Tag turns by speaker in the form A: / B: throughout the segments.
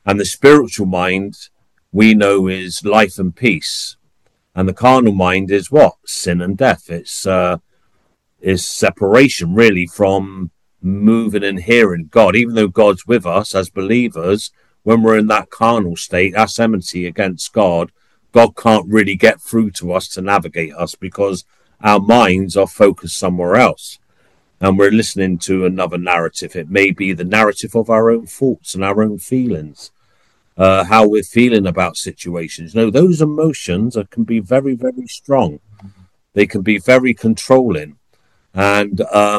A: And the spiritual mind we know is life and peace. And the carnal mind is what? Sin and death. It's is separation really from moving and hearing God. Even though God's with us as believers, when we're in that carnal state, that's enmity against God. God can't really get through to us to navigate us because our minds are focused somewhere else. And we're listening to another narrative. It may be the narrative of our own thoughts and our own feelings, how we're feeling about situations. No, those emotions can be very, very strong. They can be very controlling. And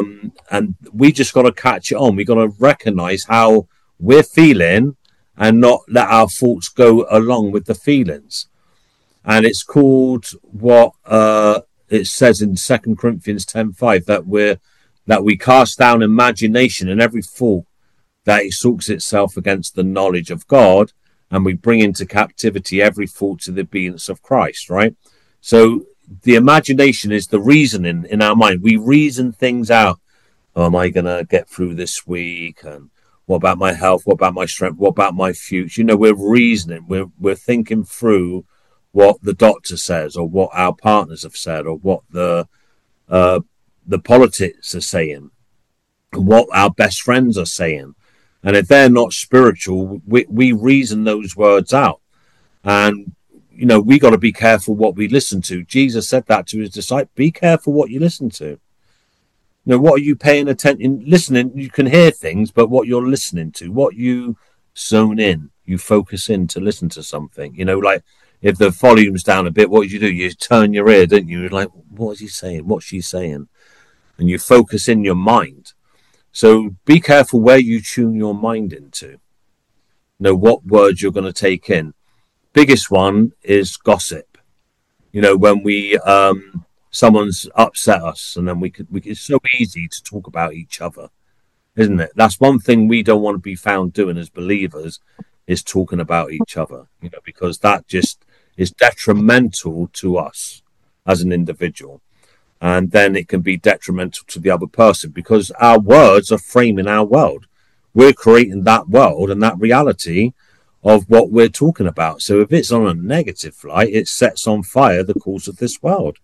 A: we just got to catch it on. We got to recognize how we're feeling and not let our thoughts go along with the feelings. And it's called what it says in 2 Corinthians 10:5 that we cast down imagination and every thought that exalts itself against the knowledge of God, and we bring into captivity every thought to the obedience of Christ, right? So the imagination is the reasoning in our mind. We reason things out. Oh, am I going to get through this week? And what about my health? What about my strength? What about my future? You know, we're reasoning. We're thinking through what the doctor says or what our partners have said or what the politics are saying and what our best friends are saying. And if they're not spiritual, we reason those words out. And you know, we got to be careful what we listen to. Jesus said that to his disciples. Be careful what you listen to. You know, what are you paying attention? Listening, you can hear things, but what you're listening to, what you zone in, you focus in to listen to something. You know, like if the volume's down a bit, what do? You turn your ear, don't you? You're like, what is he saying? What's she saying? And you focus in your mind. So be careful where you tune your mind into. You know, what words you're going to take in. Biggest one is gossip. You know, when we someone's upset us, and then it's so easy to talk about each other, isn't it? That's one thing we don't want to be found doing as believers, is talking about each other. You know, because that just is detrimental to us as an individual, and then it can be detrimental to the other person because our words are framing our world. We're creating that world and that reality of what we're talking about. So if it's on a negative flight, it sets on fire the course of this world.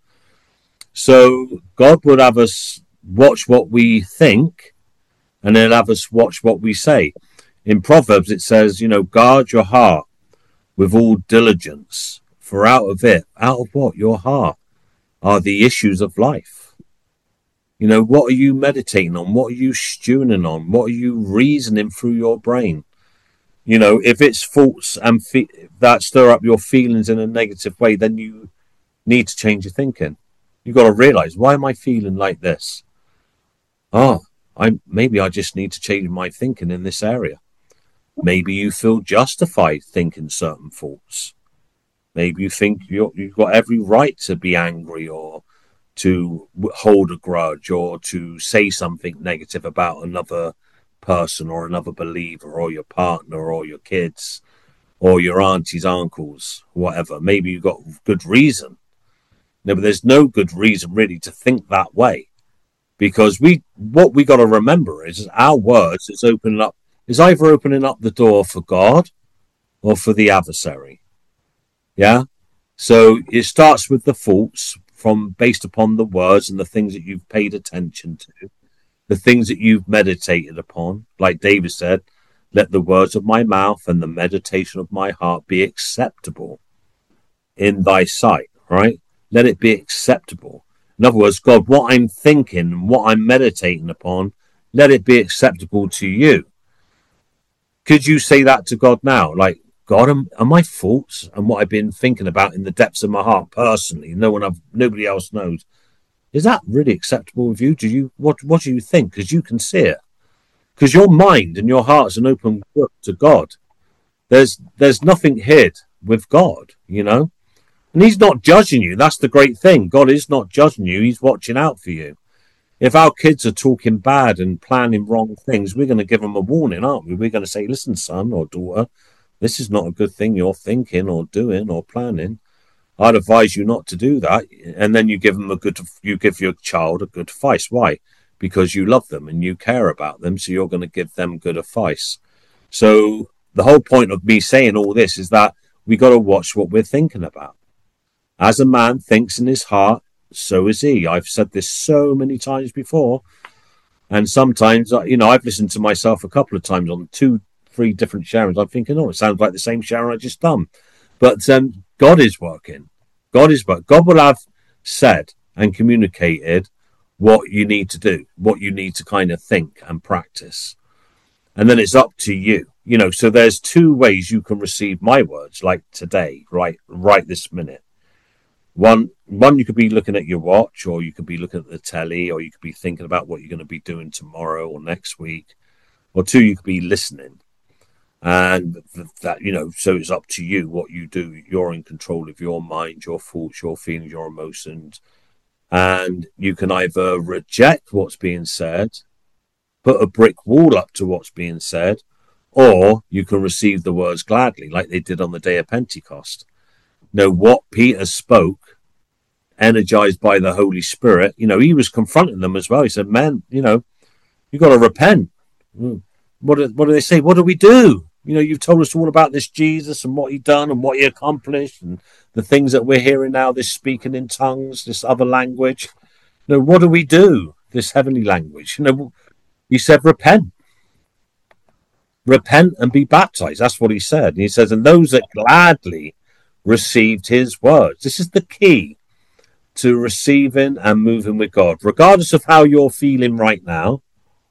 A: So God would have us watch what we think, and then have us watch what we say. In Proverbs, it says, you know, guard your heart with all diligence, for out of what? Your heart are the issues of life. You know, what are you meditating on? What are you stewing on? What are you reasoning through your brain? You know, if it's thoughts and that stir up your feelings in a negative way, then you need to change your thinking. You've got to realize, why am I feeling like this? Maybe I just need to change my thinking in this area. Maybe you feel justified thinking certain thoughts. Maybe you think you've got every right to be angry or to hold a grudge or to say something negative about another person or another believer or your partner or your kids or your aunties, uncles, whatever. Maybe you've got good reason. No, but there's no good reason really to think that way, because what we got to remember is our words is either opening up the door for God or for the adversary. Yeah. So it starts with the thoughts based upon the words and the things that you've paid attention to, the things that you've meditated upon. Like David said, let the words of my mouth and the meditation of my heart be acceptable in thy sight, right? Let it be acceptable. In other words, God, what I'm thinking, what I'm meditating upon, let it be acceptable to you. Could you say that to God now? Like, God, are my thoughts and what I've been thinking about in the depths of my heart personally, nobody else knows, is that really acceptable with you? What do you think? Because you can see it. Because your mind and your heart's an open book to God. There's nothing hid with God, you know? And he's not judging you. That's the great thing. God is not judging you. He's watching out for you. If our kids are talking bad and planning wrong things, we're going to give them a warning, aren't we? We're going to say, listen, son or daughter, this is not a good thing you're thinking or doing or planning. I'd advise you not to do that. And then you give your child a good advice. Why? Because you love them and you care about them. So you're going to give them good advice. So the whole point of me saying all this is that we got to watch what we're thinking about. As a man thinks in his heart, so is he. I've said this so many times before. And sometimes, I've listened to myself a couple of times on 2-3 different sharings. I'm thinking, it sounds like the same sharing I just done. But God is working. God will have said and communicated what you need to do, what you need to kind of think and practice. And then it's up to you. So there's 2 ways you can receive my words, like today, right this minute. One, you could be looking at your watch, or you could be looking at the telly, or you could be thinking about what you're going to be doing tomorrow or next week. Or 2, you could be listening. And that, so it's up to you what you do. You're in control of your mind, your thoughts, your feelings, your emotions. And you can either reject what's being said, put a brick wall up to what's being said, or you can receive the words gladly, like they did on the day of Pentecost. What Peter spoke, energized by the Holy Spirit, he was confronting them as well. He said, "Man, you got to repent." What do they say? What do we do? You've told us all about this Jesus and what he done and what he accomplished and the things that we're hearing now, this speaking in tongues, this other language. What do we do? This heavenly language. He said, repent. Repent and be baptized. That's what he said. And he says, and those that gladly received his words. This is the key to receiving and moving with God. Regardless of how you're feeling right now,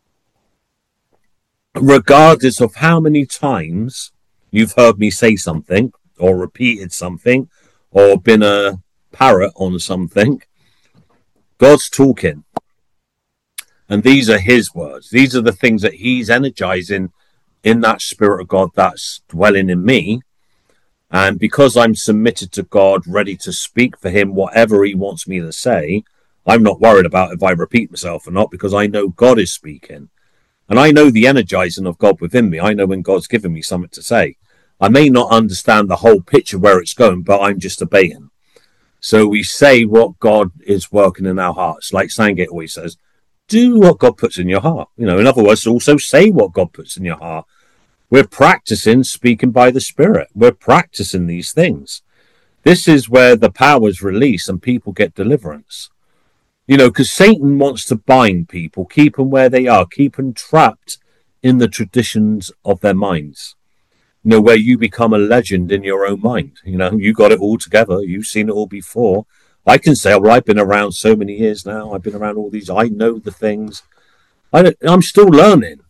A: regardless of how many times you've heard me say something or repeated something or been a parrot on something, God's talking. And these are his words. These are the things that he's energizing in that Spirit of God that's dwelling in me. And because I'm submitted to God, ready to speak for him, whatever he wants me to say, I'm not worried about if I repeat myself or not, because I know God is speaking. And I know the energizing of God within me. I know when God's given me something to say. I may not understand the whole picture where it's going, but I'm just obeying. So we say what God is working in our hearts. Like Sangate always says, do what God puts in your heart. In other words, also say what God puts in your heart. We're practicing speaking by the Spirit. We're practicing these things. This is where the power is released and people get deliverance. Because Satan wants to bind people, keep them where they are, keep them trapped in the traditions of their minds. Where you become a legend in your own mind. You got it all together. You've seen it all before. I can say, well, I've been around so many years now. I've been around all these. I know the things. I'm still learning.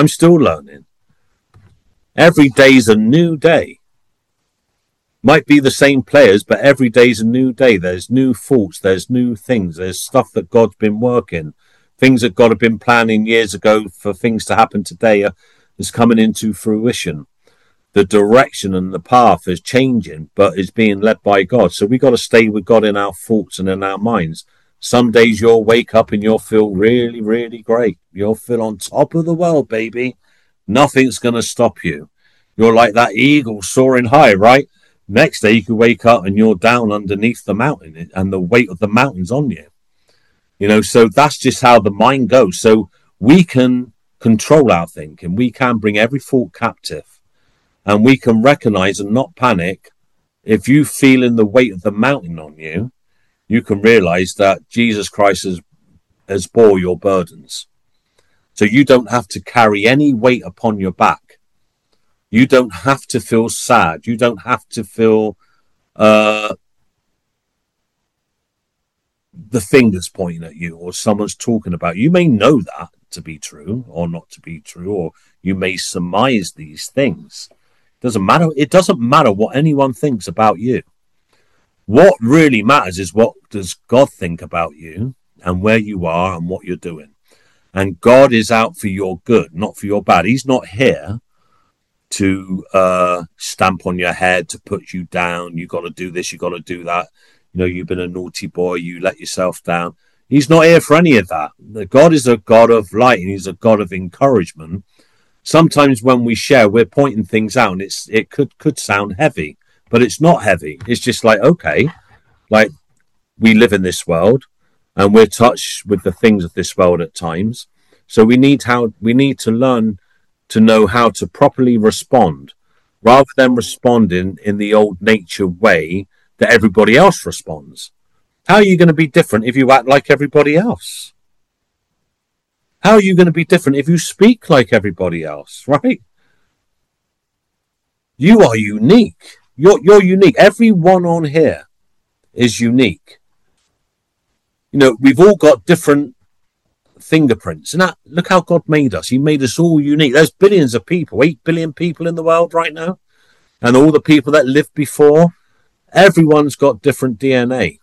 A: Every day's a new day. Might be the same players, but every day's a new day. There's new thoughts. There's new things. There's stuff that God's been working. Things that God had been planning years ago for things to happen today is coming into fruition. The direction and the path is changing, but is being led by God. So we got to stay with God in our thoughts and in our minds. Some days you'll wake up and you'll feel really, really great. You'll feel on top of the world, baby. Nothing's going to stop you. You're like that eagle soaring high, right? Next day you could wake up and you're down underneath the mountain and the weight of the mountain's on you. So that's just how the mind goes. So we can control our thinking. We can bring every thought captive. And we can recognize and not panic. If you feel in the weight of the mountain on you, you can realize that Jesus Christ has bore your burdens. So you don't have to carry any weight upon your back. You don't have to feel sad. You don't have to feel the fingers pointing at you or someone's talking about you. You may know that to be true or not to be true, or you may surmise these things. It doesn't matter what anyone thinks about you. What really matters is what does God think about you and where you are and what you're doing. And God is out for your good, not for your bad. He's not here to stamp on your head, to put you down. You got to do this, you got to do that. You've been a naughty boy, you let yourself down. He's not here for any of that. God is a God of light and he's a God of encouragement. Sometimes when we share, we're pointing things out and it could sound heavy, but it's not heavy. It's just like, okay, like we live in this world and we're touched with the things of this world at times. So we need to learn to know how to properly respond rather than responding in the old nature way that everybody else responds. How are you going to be different if you act like everybody else? How are you going to be different if you speak like everybody else, right? You are unique. You're unique. Everyone on here is unique. You know, we've all got different fingerprints. And that, look how God made us. He made us all unique. There's billions of people, 8 billion people in the world right now. And all the people that lived before, everyone's got different DNA.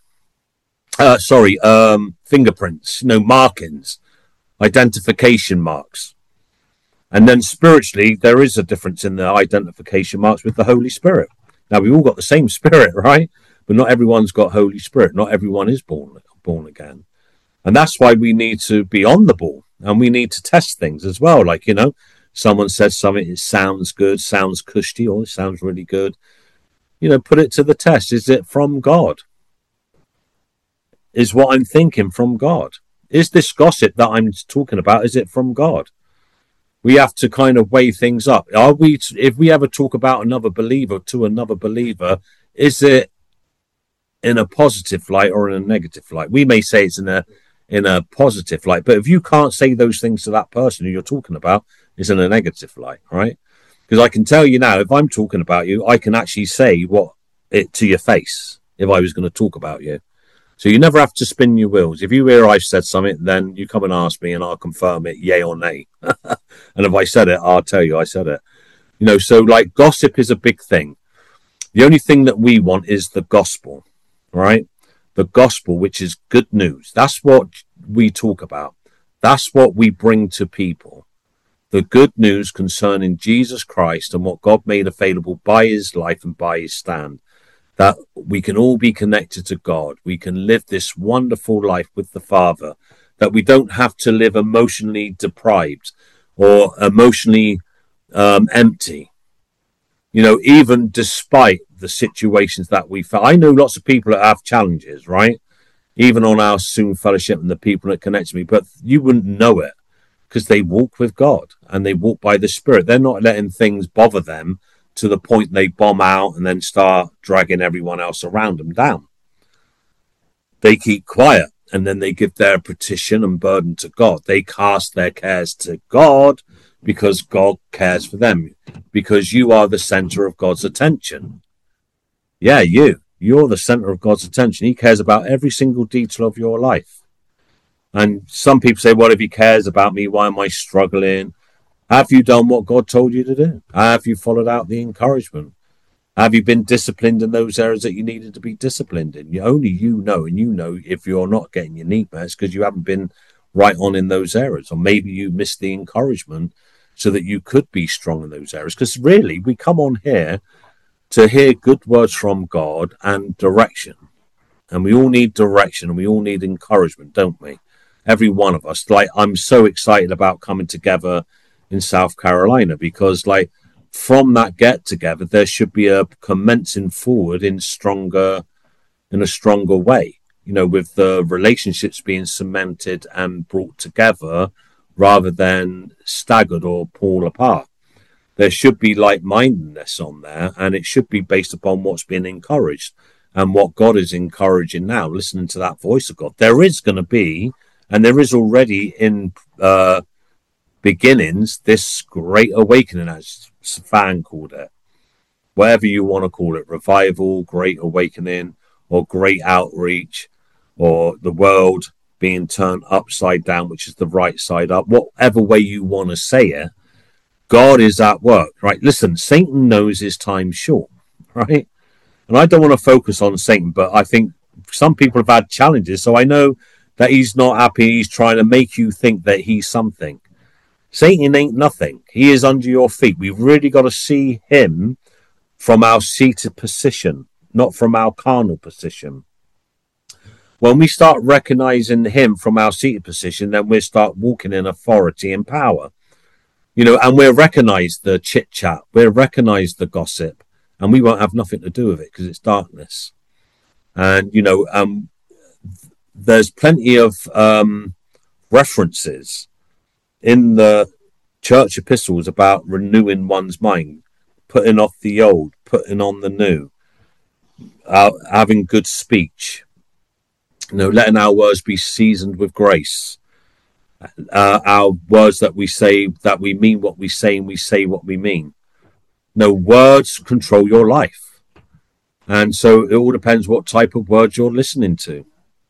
A: Fingerprints, markings, identification marks. And then spiritually, there is a difference in the identification marks with the Holy Spirit. Now, we've all got the same Spirit, right? But not everyone's got Holy Spirit. Not everyone is born again. And that's why we need to be on the ball, and we need to test things as well. Like, someone says something, it sounds good, sounds cushy, or it sounds really good. Put it to the test. Is it from God? Is what I'm thinking from God? Is this gossip that I'm talking about, is it from God? We have to kind of weigh things up. If we ever talk about another believer to another believer, is it in a positive light or in a negative light? We may say it's in a positive light, but if you can't say those things to that person who you're talking about, it's in a negative light, right? Because I can tell you now, if I'm talking about you, I can actually say it to your face if I was going to talk about you. So you never have to spin your wheels. If you hear I've said something, then you come and ask me and I'll confirm it, yay or nay. And if I said it, I'll tell you I said it. So like gossip is a big thing. The only thing that we want is the gospel, right? The gospel, which is good news. That's what we talk about. That's what we bring to people. The good news concerning Jesus Christ and what God made available by his life and by his stand. That we can all be connected to God. We can live this wonderful life with the Father. That we don't have to live emotionally deprived or emotionally empty. Even despite the situations that we face. I know lots of people that have challenges, right? Even on our Zoom fellowship and the people that connect to me, but you wouldn't know it because they walk with God and they walk by the Spirit. They're not letting things bother them to the point they bomb out and then start dragging everyone else around them down. They keep quiet and then they give their petition and burden to God. They cast their cares to God because God cares for them, because you are the center of God's attention. Yeah, you're the center of God's attention. He cares about every single detail of your life. And some people say, well, if he cares about me, why am I struggling? Have you done what God told you to do? Have you followed out the encouragement? Have you been disciplined in those areas that you needed to be disciplined in? Only you know, and you know if you're not getting your needs met, it's because you haven't been right on in those areas, or maybe you missed the encouragement so that you could be strong in those areas. Because really, we come on here to hear good words from God and direction. And we all need direction and we all need encouragement, don't we? Every one of us. Like, I'm so excited about coming together in South Carolina because, like, from that get together, there should be a commencing forward in a stronger way, with the relationships being cemented and brought together rather than staggered or pulled apart. There should be like-mindedness on there, and it should be based upon what's been encouraged and what God is encouraging now, listening to that voice of God. There is going to be, and there is already in beginnings, this great awakening, as Fan called it. Whatever you want to call it, revival, great awakening, or great outreach, or the world being turned upside down, which is the right side up, whatever way you want to say it, God is at work, right? Listen, Satan knows his time's short, right? And I don't want to focus on Satan, but I think some people have had challenges, so I know that he's not happy. He's trying to make you think that he's something. Satan ain't nothing. He is under your feet. We've really got to see him from our seated position, not from our carnal position. When we start recognizing him from our seated position, then we start walking in authority and power. And we'll recognize the chit-chat. We'll recognize the gossip. And we won't have nothing to do with it because it's darkness. And, there's plenty of references in the church epistles about renewing one's mind, putting off the old, putting on the new, having good speech, letting our words be seasoned with grace. Our words that we say, that we mean what we say, and we say what we mean. Words control your life. And so it all depends what type of words you're listening to.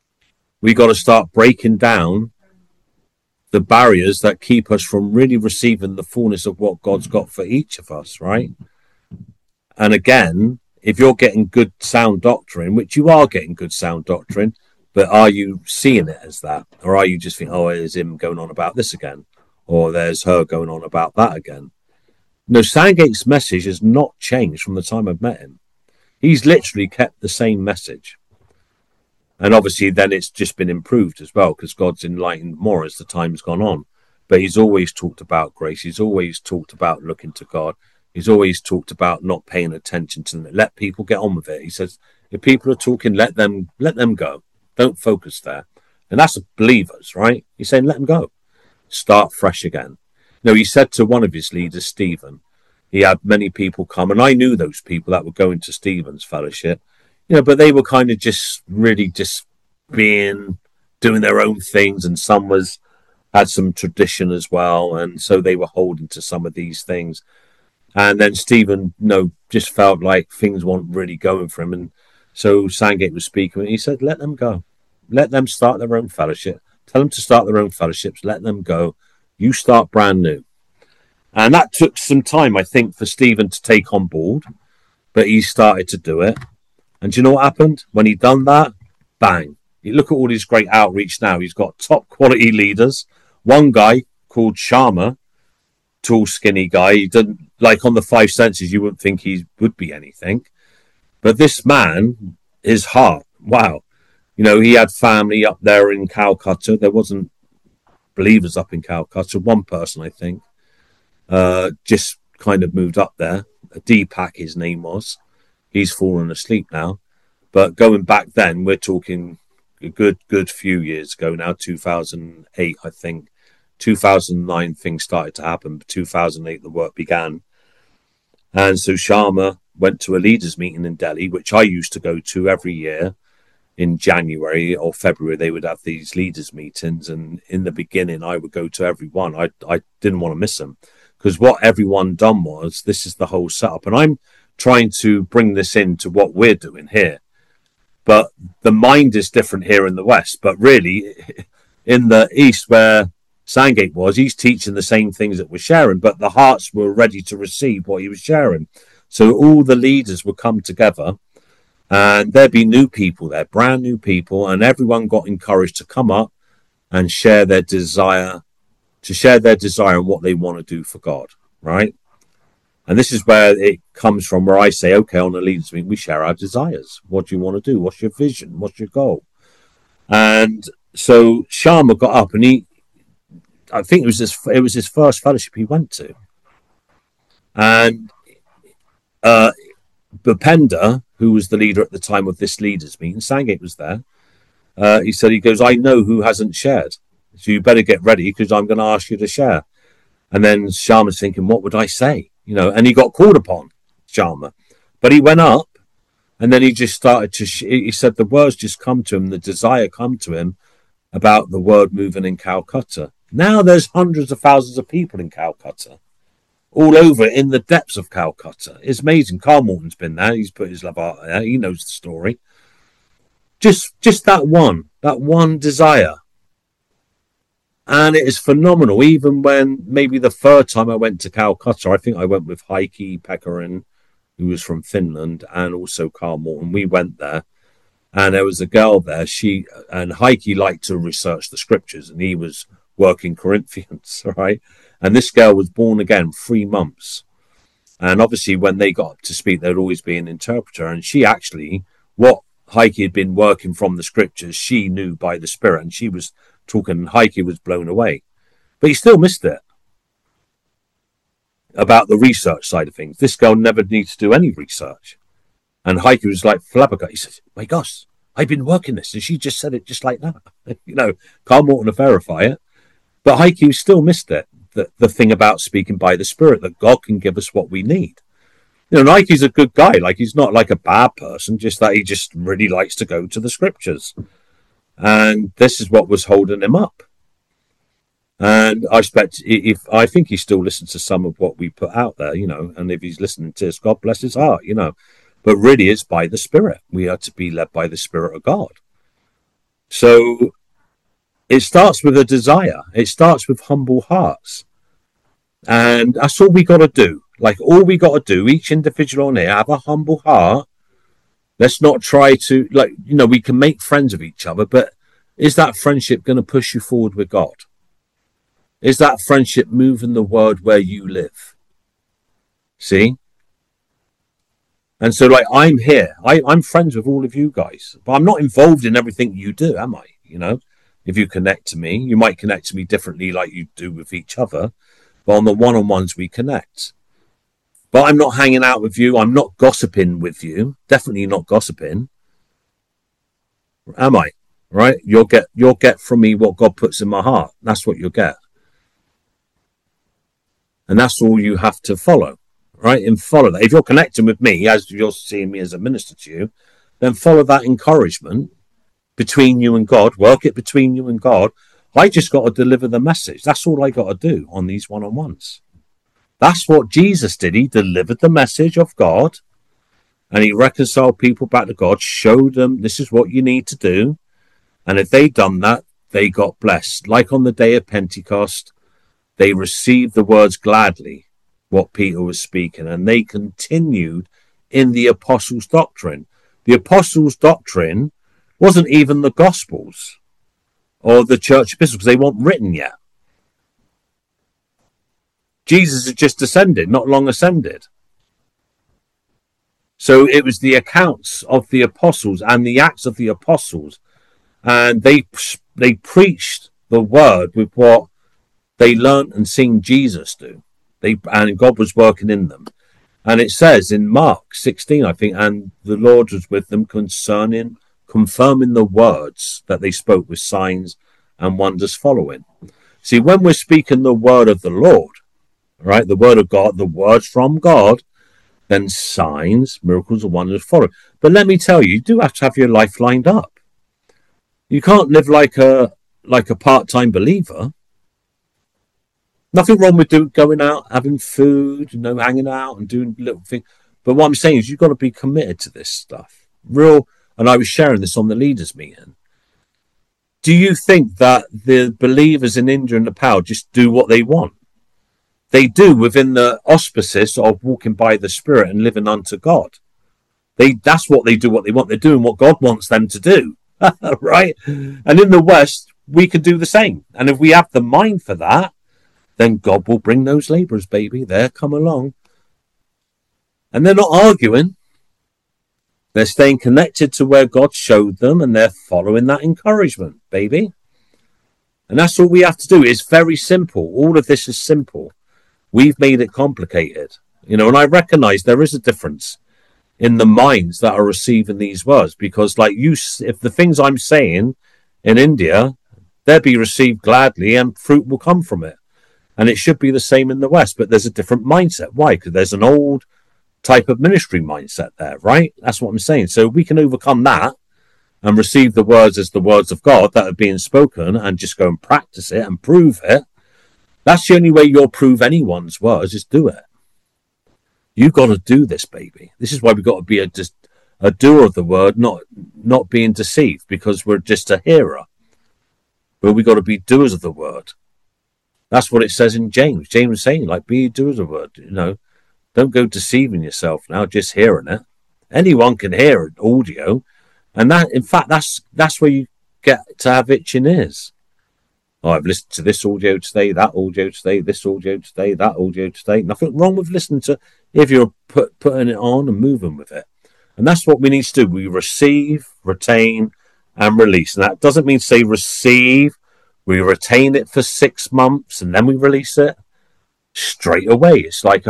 A: We got to start breaking down the barriers that keep us from really receiving the fullness of what God's got for each of us, right? And again, if you're getting good sound doctrine, which you are getting good sound doctrine, but are you seeing it as that? Or are you just thinking, oh, there's him going on about this again? Or there's her going on about that again? No, Sandgate's message has not changed from the time I've met him. He's literally kept the same message. And obviously then it's just been improved as well, because God's enlightened more as the time's gone on. But he's always talked about grace. He's always talked about looking to God. He's always talked about not paying attention to them. Let people get on with it. He says, if people are talking, let them go. Don't focus there. And that's believers, right? He's saying, let them go. Start fresh again. He said to one of his leaders, Stephen, he had many people come, and I knew those people that were going to Stephen's fellowship, but they were kind of just really just doing their own things, and some had some tradition as well, and so they were holding to some of these things. And then Stephen, just felt like things weren't really going for him, and so Sandgate was speaking, and he said, let them go. Let them start their own fellowship. Tell them to start their own fellowships. Let them go. You start brand new. And that took some time, I think, for Stephen to take on board, but he started to do it. And do you know what happened? When he done that, bang. You look at all his great outreach now. He's got top quality leaders. One guy called Sharma, tall, skinny guy. He didn't, like on the five senses, you wouldn't think he would be anything. But this man, his heart, wow. He had family up there in Calcutta. There wasn't believers up in Calcutta. One person, I think, just kind of moved up there. Deepak, his name was. He's fallen asleep now. But going back then, we're talking a good few years ago now, 2008, I think. 2009, things started to happen. But 2008, the work began. And so Sharma went to a leaders meeting in Delhi, which I used to go to every year. In January or February, they would have these leaders meetings. And in the beginning, I would go to every one. I didn't want to miss them, because what everyone done was, this is the whole setup. And I'm trying to bring this into what we're doing here. But the mind is different here in the West. But really, in the East, where Sandgate was, he's teaching the same things that we're sharing, but the hearts were ready to receive what he was sharing. So all the leaders would come together, and there'd be new people there, brand new people, and everyone got encouraged to come up and share their desire, and what they want to do for God, right? And this is where it comes from, where I say, okay, on the leaders meeting, we share our desires. What do you want to do? What's your vision? What's your goal? And so Sharma got up, and I think it was his first fellowship he went to. And Bhupender, who was the leader at the time of this leaders meeting, Sandgate was there. He goes, I know who hasn't shared, so you better get ready, because I'm going to ask you to share. And then Sharma's thinking, what would I say? And he got called upon, Sharma. But he went up, and then he just started to, he said the words just come to him, the desire come to him about the word moving in Calcutta. Now there's hundreds of thousands of people in Calcutta, all over in the depths of Calcutta. It's amazing. Carl Morton's been there. He's put his love out there. He knows the story. Just that one desire. And it is phenomenal. Even when maybe the third time I went to Calcutta, I think I went with Heikki Pekkarinen, who was from Finland, and also Carl Morton. We went there, and there was a girl there. And Heikki liked to research the scriptures, and he was working Corinthians, right? And this girl was born again 3 months. And obviously when they got up to speak, there'd always be an interpreter. And she actually, what Heikki had been working from the scriptures, she knew by the Spirit. And she was talking, and Heikki was blown away. But he still missed it about the research side of things. This girl never needs to do any research. And Heikki was like flabbergasted. He said, my gosh, I've been working this. And she just said it just like that. Carl Morton to verify it. But Heikki still missed it. The thing about speaking by the Spirit, that God can give us what we need. Nike's a good guy. Like, he's not like a bad person, just that he just really likes to go to the scriptures. And this is what was holding him up. And I think he still listens to some of what we put out there, and if he's listening to us, God bless his heart, But really, it's by the Spirit. We are to be led by the Spirit of God. So it starts with a desire. It starts with humble hearts. And that's all we got to do. Like, all we got to do, each individual on here, have a humble heart. Let's not try to, we can make friends of each other, but is that friendship going to push you forward with God? Is that friendship moving the word where you live? See? And so, I'm here. I'm friends with all of you guys, but I'm not involved in everything you do, am I? If you connect to me, you might connect to me differently like you do with each other, but on the one-on-ones we connect. But I'm not hanging out with you. I'm not gossiping with you. Definitely not gossiping. Am I? Right? You'll get from me what God puts in my heart. That's what you'll get. And that's all you have to follow. Right? And follow that. If you're connecting with me, as you're seeing me as a minister to you, then follow that encouragement between you and God. Work it between you and God. I just got to deliver the message. That's all I got to do on these one-on-ones. That's what Jesus did. He delivered the message of God, and he reconciled people back to God, showed them this is what you need to do. And if they done that, they got blessed. Like on the day of Pentecost, they received the words gladly, what Peter was speaking, and they continued in the apostles' doctrine. The apostles' doctrine wasn't even the Gospels or the church epistles, because they weren't written yet. Jesus had just ascended, not long ascended. So it was the accounts of the apostles and the acts of the apostles, and they preached the word with what they learned and seen Jesus do. And God was working in them. And it says in Mark 16, I think, and the Lord was with them confirming the words that they spoke with signs and wonders following. See, when we're speaking the word of the Lord, right, the word of God, the words from God, then signs, miracles, and wonders follow. But let me tell you, you do have to have your life lined up. You can't live like a part-time believer. Nothing wrong with going out, having food, hanging out and doing little things. But what I'm saying is you've got to be committed to this stuff. And I was sharing this on the leaders' meeting. Do you think that the believers in India and Nepal just do what they want? They do within the auspices of walking by the Spirit and living unto God. That's what they do, what they want. They're doing what God wants them to do, right? And in the West, we can do the same. And if we have the mind for that, then God will bring those laborers, baby. They'll come along. And they're not arguing. They're staying connected to where God showed them, and they're following that encouragement, baby. And that's all we have to do. It's very simple. All of this is simple. We've made it complicated. And I recognize there is a difference in the minds that are receiving these words, because if the things I'm saying in India, they'll be received gladly and fruit will come from it. And it should be the same in the West, but there's a different mindset. Why? Because there's an old type of ministry mindset there, right? That's what I'm saying. So we can overcome that and receive the words as the words of God that are being spoken and just go and practice it and prove it. That's the only way you'll prove anyone's words, is do it. You've got to do this, baby. This is why we've got to be a doer of the word, not being deceived, because we're just a hearer. But we've got to be doers of the word. That's what it says in James. James is saying, be doers of the word. Don't go deceiving yourself now, just hearing it. Anyone can hear an audio. And that, in fact, that's where you get to have itching ears. Oh, I've listened to this audio today, that audio today, this audio today, that audio today. Nothing wrong with listening to if you're putting it on and moving with it. And that's what we need to do. We receive, retain, and release. And that doesn't mean say receive. We retain it for 6 months and then we release it straight away. It's like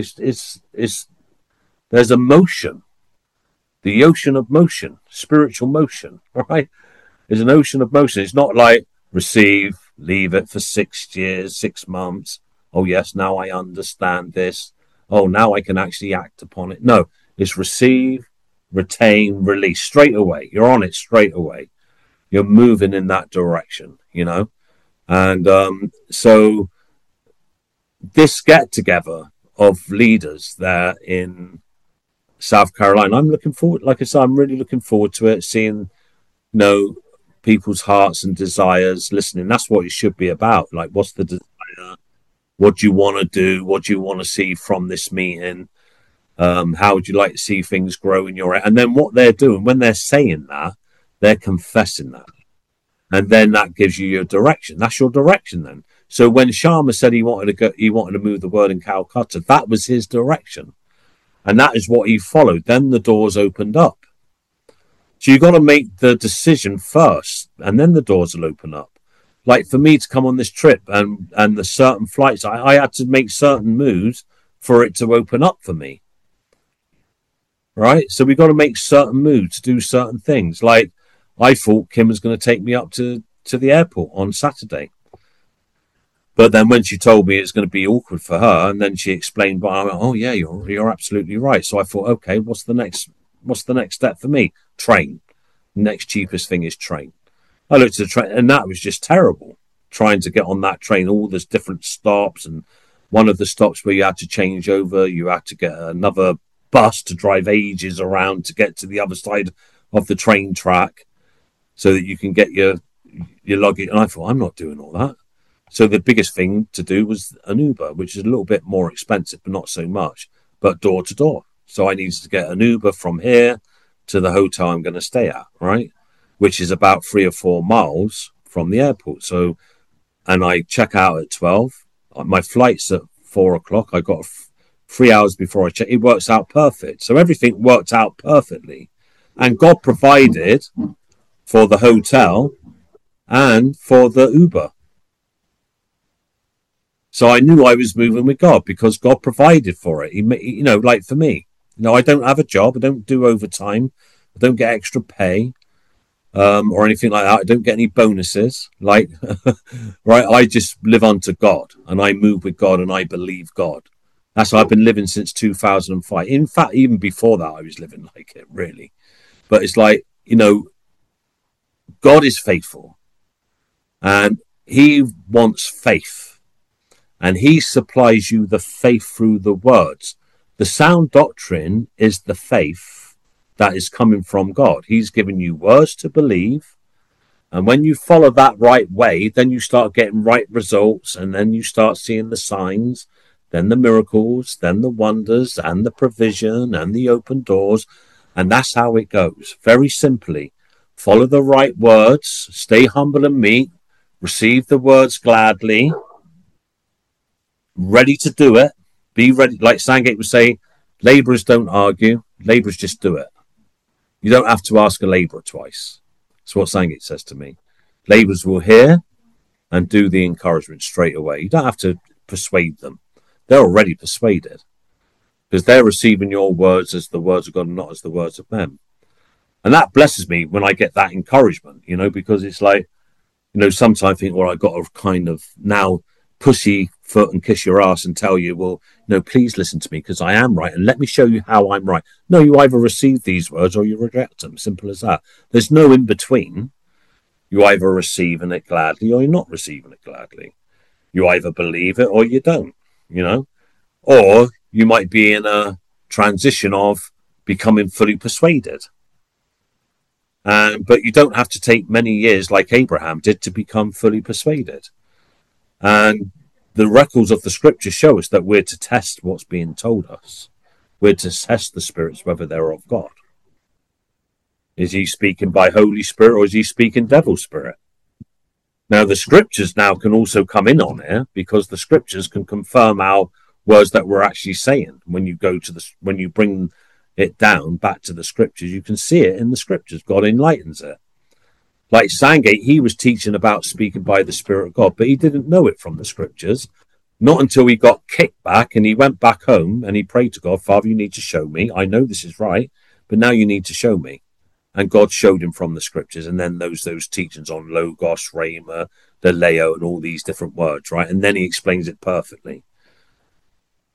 A: there's a motion, the ocean of motion, spiritual motion, right? There's an ocean of motion. It's not like receive, leave it for 6 years, 6 months. Oh yes, now I understand this. oh, now I can actually act upon it. No, it's receive, retain, release straight away. You're on it straight away. You're moving in that direction, you know? And so this get together of leaders there in South Carolina, I'm looking forward, like I said, I'm really looking forward to it, seeing, people's hearts and desires, listening. That's what it should be about. Like, what's the desire? What do you want to do? What do you want to see from this meeting? How would you like to see things grow in your? And then what they're doing when they're saying that, they're confessing that, and then that gives you your direction. That's your direction then. So when Sharma said he wanted to move the word in Calcutta, that was his direction, and that is what he followed. Then the doors opened up. So you've got to make the decision first, and then the doors will open up. Like for me to come on this trip and the certain flights, I had to make certain moves for it to open up for me. Right? So we've got to make certain moves to do certain things. Like I thought Kim was going to take me up to the airport on Saturday. But then when she told me it's going to be awkward for her, and then she explained, I went, oh yeah, you're absolutely right. So I thought, okay, what's the next step for me? Train. Next cheapest thing is train. I looked at the train, and that was just terrible. Trying to get on that train, all those different stops, and one of the stops where you had to change over, you had to get another bus to drive ages around to get to the other side of the train track so that you can get your luggage. And I thought, I'm not doing all that. So the biggest thing to do was an Uber, which is a little bit more expensive, but not so much, but door to door. So I needed to get an Uber from here to the hotel I'm going to stay at, right? Which is about 3 or 4 miles from the airport. So, and I check out at 12. My flight's at 4 o'clock. I got 3 hours before I check. It works out perfect. So everything worked out perfectly. And God provided for the hotel and for the Uber. So I knew I was moving with God because God provided for it. He, like for me, I don't have a job. I don't do overtime. I don't get extra pay or anything like that. I don't get any bonuses. Like, right? I just live unto God and I move with God and I believe God. That's how I've been living since 2005. In fact, even before that, I was living like it, really. But it's like, God is faithful and he wants faith. And he supplies you the faith through the words. The sound doctrine is the faith that is coming from God. He's given you words to believe. And when you follow that right way, then you start getting right results. And then you start seeing the signs, then the miracles, then the wonders and the provision and the open doors. And that's how it goes. Very simply, follow the right words, stay humble and meek, receive the words gladly, ready to do it, be ready. Like Sangate would say, labourers don't argue, labourers just do it. You don't have to ask a labourer twice. That's what Sangate says to me. Labourers will hear and do the encouragement straight away. You don't have to persuade them. They're already persuaded because they're receiving your words as the words of God and not as the words of men. And that blesses me when I get that encouragement, because it's like, sometimes I think, well, I've got to kind of now pussyfoot and kiss your ass and tell you, well, please listen to me because I am right and let me show you how I'm right. No, you either receive these words or you reject them. Simple as that. There's no in between. You either receiving it gladly or you're not receiving it gladly. You either believe it or you don't, or you might be in a transition of becoming fully persuaded. But you don't have to take many years like Abraham did to become fully persuaded. And the records of the scripture show us that we're to test what's being told us. We're to test the spirits, whether they're of God. Is he speaking by Holy Spirit or is he speaking devil spirit? Now, the scriptures now can also come in on here because the scriptures can confirm our words that we're actually saying. When you bring it down back to the scriptures, you can see it in the scriptures. God enlightens it. Like Sangate, he was teaching about speaking by the Spirit of God, but he didn't know it from the scriptures. Not until he got kicked back and he went back home and he prayed to God, Father, you need to show me. I know this is right, but now you need to show me. And God showed him from the scriptures. And then those teachings on Logos, Rhema, the Leo, and all these different words, right? And then he explains it perfectly.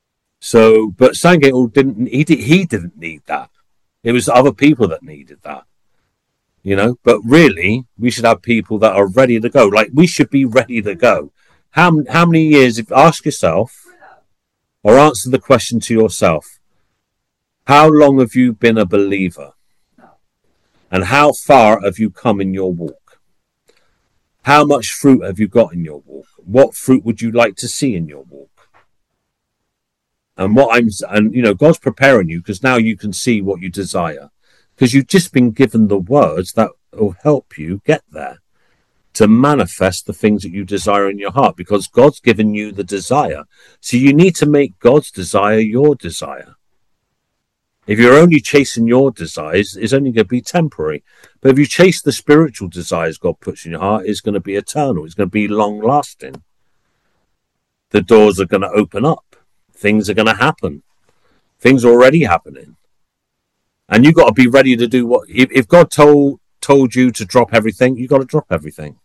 A: So, but Sandgate he didn't need that. It was other people that needed that, But really, we should have people that are ready to go. Like, we should be ready to go. How many years? Ask yourself, or answer the question to yourself: how long have you been a believer, and how far have you come in your walk? How much fruit have you got in your walk? What fruit would you like to see in your walk? And God's preparing you, because now you can see what you desire, because you've just been given the words that will help you get there, to manifest the things that you desire in your heart, because God's given you the desire. So you need to make God's desire your desire. If you're only chasing your desires, it's only going to be temporary. But if you chase the spiritual desires God puts in your heart, it's going to be eternal. It's going to be long lasting. The doors are going to open up. Things are going to happen. Things are already happening. And you've got to be ready to do what... If God told you to drop everything, you've got to drop everything.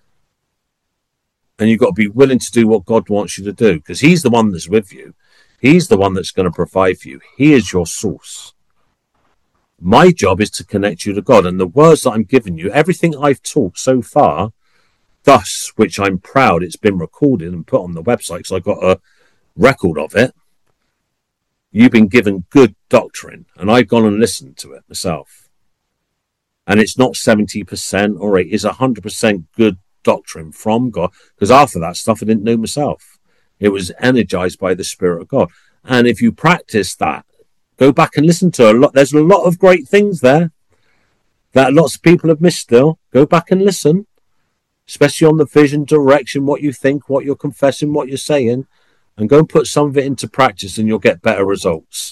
A: And you've got to be willing to do what God wants you to do, because he's the one that's with you. He's the one that's going to provide for you. He is your source. My job is to connect you to God. And the words that I'm giving you, everything I've taught so far, thus, which I'm proud, it's been recorded and put on the website, because I got a record of it. You've been given good doctrine, and I've gone and listened to it myself. And it's not 70% or 80%, it's 100% good doctrine from God, because after that stuff I didn't know myself. It was energized by the Spirit of God. And if you practice that, go back and listen to a lot. There's a lot of great things there that lots of people have missed still. Go back and listen, especially on the vision, direction, what you think, what you're confessing, what you're saying, and go and put some of it into practice, and you'll get better results.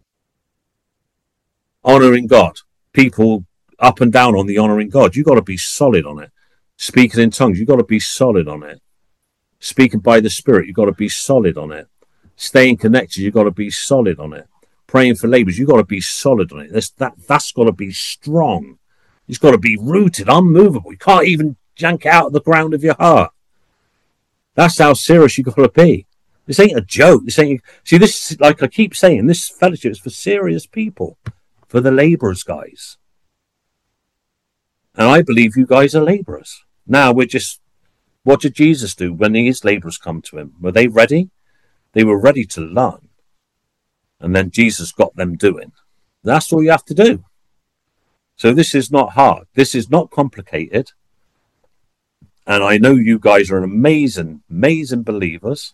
A: Honoring God. People up and down on the honoring God. You've got to be solid on it. Speaking in tongues, you've got to be solid on it. Speaking by the Spirit, you've got to be solid on it. Staying connected, you've got to be solid on it. Praying for labours, you've got to be solid on it. That's got to be strong. It's got to be rooted, unmovable. You can't even yank it out of the ground of your heart. That's how serious you've got to be. This ain't a joke. See, this, like I keep saying, this fellowship is for serious people, for the labourers, guys. And I believe you guys are labourers. Now what did Jesus do when his labourers come to him? Were they ready? They were ready to learn. And then Jesus got them doing. That's all you have to do. So this is not hard. This is not complicated. And I know you guys are amazing, amazing believers.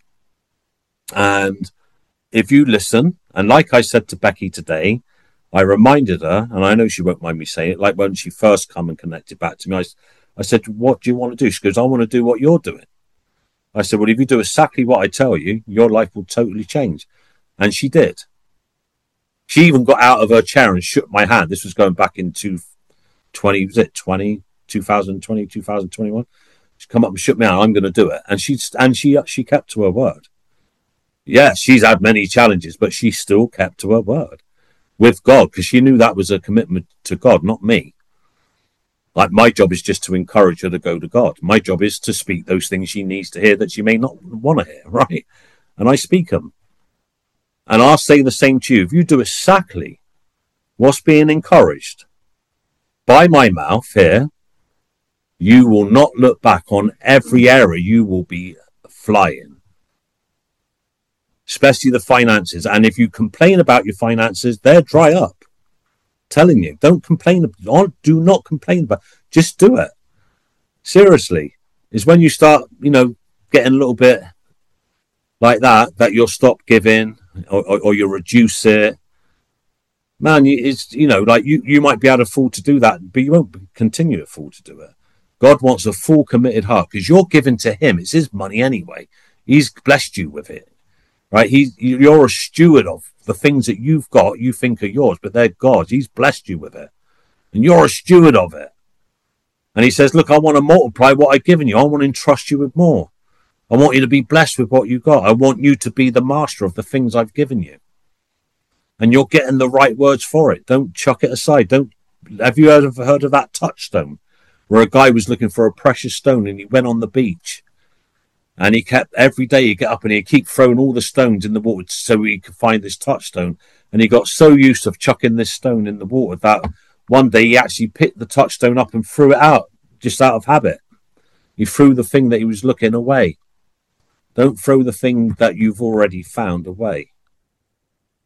A: And if you listen, and like I said to Becky today, I reminded her, and I know she won't mind me saying it, like when she first come and connected back to me, I said, what do you want to do? She goes, I want to do what you're doing. I said, well, if you do exactly what I tell you, your life will totally change. And she did. She even got out of her chair and shook my hand. This was going back in 2020, 2021. She come up and shook me hand. I'm going to do it. And she kept to her word. Yeah, she's had many challenges, but she still kept to her word with God, because she knew that was a commitment to God, not me. Like, my job is just to encourage her to go to God. My job is to speak those things she needs to hear that she may not want to hear, right? And I speak them. And I'll say the same to you. If you do exactly what's being encouraged by my mouth here, you will not look back on every area. You will be flying. Especially the finances. And if you complain about your finances, they'll dry up. Telling you, don't complain. Do not complain about. Just do it. Seriously, it's when you start, getting a little bit like that you'll stop giving, or you'll reduce it. Man, you might be able to afford to do that, but you won't continue to afford to do it. God wants a full committed heart, because you're giving to Him. It's His money anyway. He's blessed you with it, right? You're a steward of the things that you've got, you think are yours, but they're God's. He's blessed you with it. And you're a steward of it. And He says, look, I want to multiply what I've given you. I want to entrust you with more. I want you to be blessed with what you got. I want you to be the master of the things I've given you. And you're getting the right words for it. Don't chuck it aside. Have you heard of that touchstone? Where a guy was looking for a precious stone and he went on the beach. And he kept, every day he'd get up and he'd keep throwing all the stones in the water so he could find this touchstone. And he got so used to chucking this stone in the water that one day he actually picked the touchstone up and threw it out, just out of habit. He threw the thing that he was looking away. Don't throw the thing that you've already found away.